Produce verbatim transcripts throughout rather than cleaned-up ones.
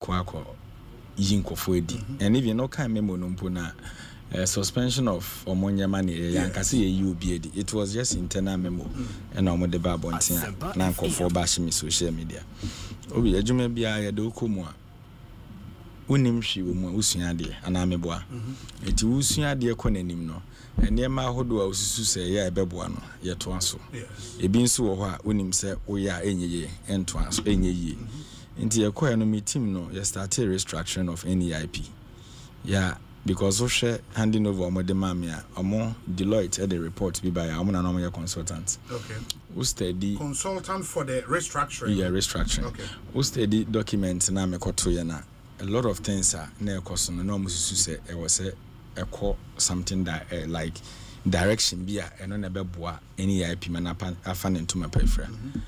kwako yinkofo edi and even no kind memo no mpona uh, suspension of omonya money yankase ye obi edi it was just internal memo and omo de ba bontin na nkofo ba shimi social media obi adwuma bia ye de okomu a unim hwi wo mu usua de ana meboa eti usua de ko nanim no ene ma hodo a ususu se ya ebeboa no ye to aso ebi nso wo ho a unim se wo ya enyeye ento aso enyeye nti ye ko no me team no ye started restructuring of N E I P yeah because we share handing over omo de mamia omo Deloitte at the report bi by omo na no ye consultant okay who study consultant for the restructuring yeah restructuring okay who study document na me koto ye na a lot of things are na ekoso no no mususu say e was say eko something that uh, like direction bia eno na beboa N E I P manapa afan into my prefer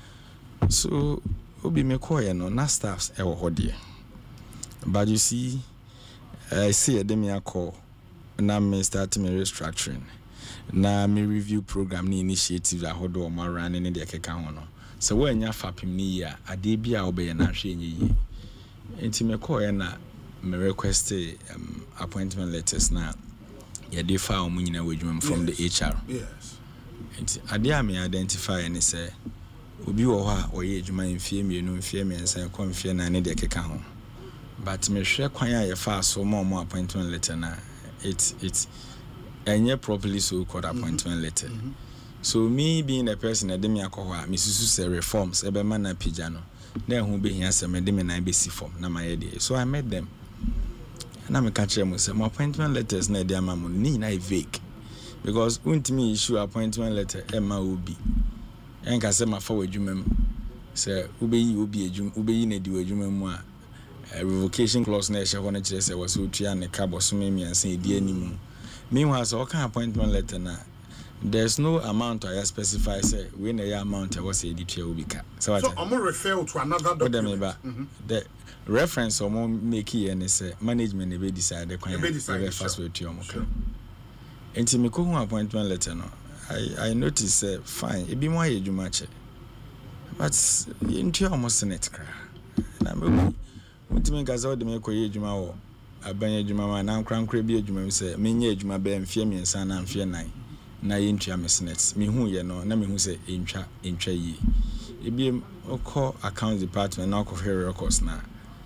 so obi me call ye no na staffs e wo hode but you see I see a demi call na me start me restructuring na me review program ni initiative a hodo o ma run ni de keka ho no so we anya fapim ni ya ade bia obeye na hwe nyi enti me call ye na me request um, appointment letters na ya dey file mu nyina wadwum from yes. the H R yes enti ade a me identify ni say obi wo ho a oye adwuma mfie mienu mfie mensa ko mfie na ne de keka ho but me hwe kwan a ye fa so mo mo appointment letter na it it enye properly so called appointment mm-hmm. letter mm-hmm. so me being a person that me akwa me susu say reforms e be ma na pija no na hu be hia say me de me na be si form na my dey so I met them na me catch them say my appointment letters na dey am ni na vague because untimi issue appointment letter e ma obi enka say ma fa wadwumam say ubeyi obi adwum ubeyi na di wadwumam mu a revocation clause na ehye hono kire say was otua ne ka bosome miansa edi animu meanwhile so kan appointment letter na there's no amount I specify say we na ya amount was editua obika so so am refer to another document mm-hmm. the reference omo make here ne say management e be decide kwan e be fast way to omo enti me ko hu appointment letter no i i notice say fine e bi mo ayedwuma che but into almost senate kra na me Mutimi gaza ode me koye adwuma wo abanya adwuma ma na nkrankra bi adwuma se menye adwuma be mfie miensa na mfie nan na ye ntua mesnet me hu ye no na me hu se entwa entwa yi ebi okọ account department na okọ fair records na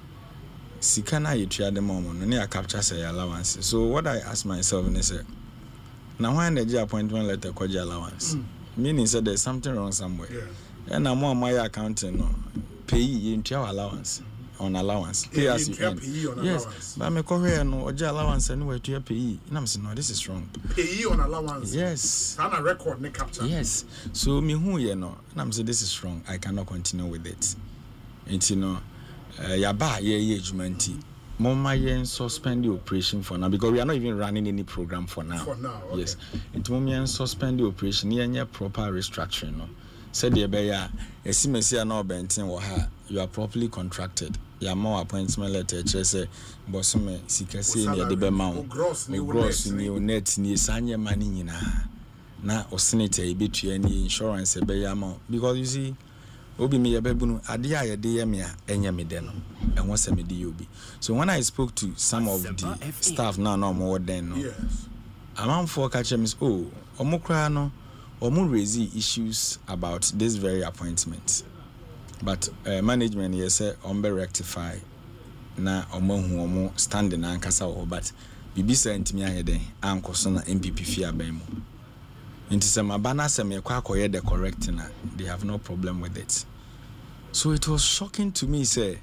sika na ye tua de mom no na capture say allowance so what I ask myself and say na why na the appointment letter ko allowance mm. meaning say there's something wrong somewhere yeah. and na mo my accounting no pay ye ntua allowance on allowance pay yeah, as you earn yes allowance. But me ko here no oje allowance and we to pay na me say no this is wrong pay on allowance yes and a record ne capture yes so me hu here no na me say this is wrong I cannot continue with it and you know uh, ya ba ye ye adwumanti mama yen suspend the operation for now because we are not even running any program for now for now okay. yes it mama yen suspend the operation yen proper restructuring no said the beya esimesi na obentin wo ha you are properly contracted ya more appointment letter che say bosome sikase ni de be ma wo gross ni net ni sanye mani nyina na osenete e betua ni insurance be ya ma because you see obi me yebebunu ade a yede ye me a enya me de no enwo se me de obi so when I spoke to some of the staff now no more den no yes amount for catch me oh omukra no omu raise issues about this very appointment but uh, management yes say on be rectify na omo hu omo standing ankasa wo but bibisa ntimi ayede ankoso na M P P fi aban mu nti se mabana se me kwa akoye the correct na they have no problem with it so it was shocking to me say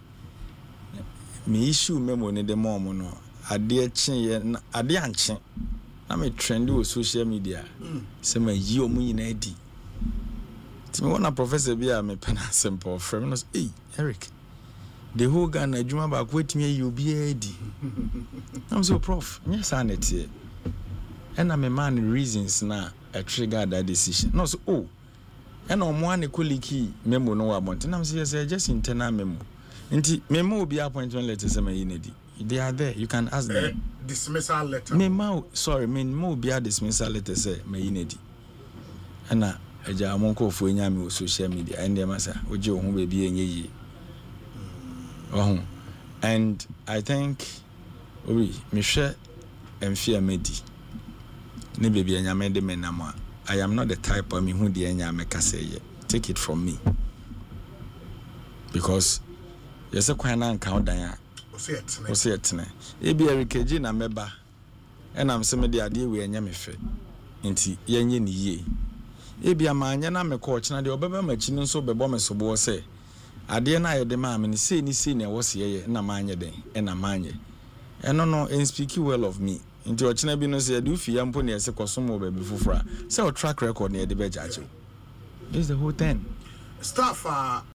me issue memo ne de mom no ade chen ade anche na me trend on social media se ma yi omu nyina di ti me wona professor bia me pen simple from no hey Eric the whole Ghana adwuma ba ko etimi yi obi adi I'm so prof yes anete and I'm a man reasons na a trigger that decision no so oh and on one equality memo no about and I'm say just internal memo nti memo obi appointment letter se ma yi na di they are there you can ask them uh, dismissal letter me ma sorry me mo be a dismissal letter say me yinedi ana eja amonko fo nya me social media and dem asa oje ohun be bi enye yi ohun And I think we me share and fear medi ne baby anyame de menama. I am not the type of me who the anyame ka say take it from me, because yes a kwan na nka odan a o se etene o se etene e bi erikeji na meba and am se me de ade we anya me fe nti yenye ni yie e bi amanya na me ko china de obeba machi nso bebo me sobo se ade na ye de ma me ni sei ni sei na wo se ye na manye den e na manye eno no en speak well of me nti o china bi no se de ufi ya mpo na se kosomo be fufura se o track record na ye de be jaje. This is the whole thing. Staff uh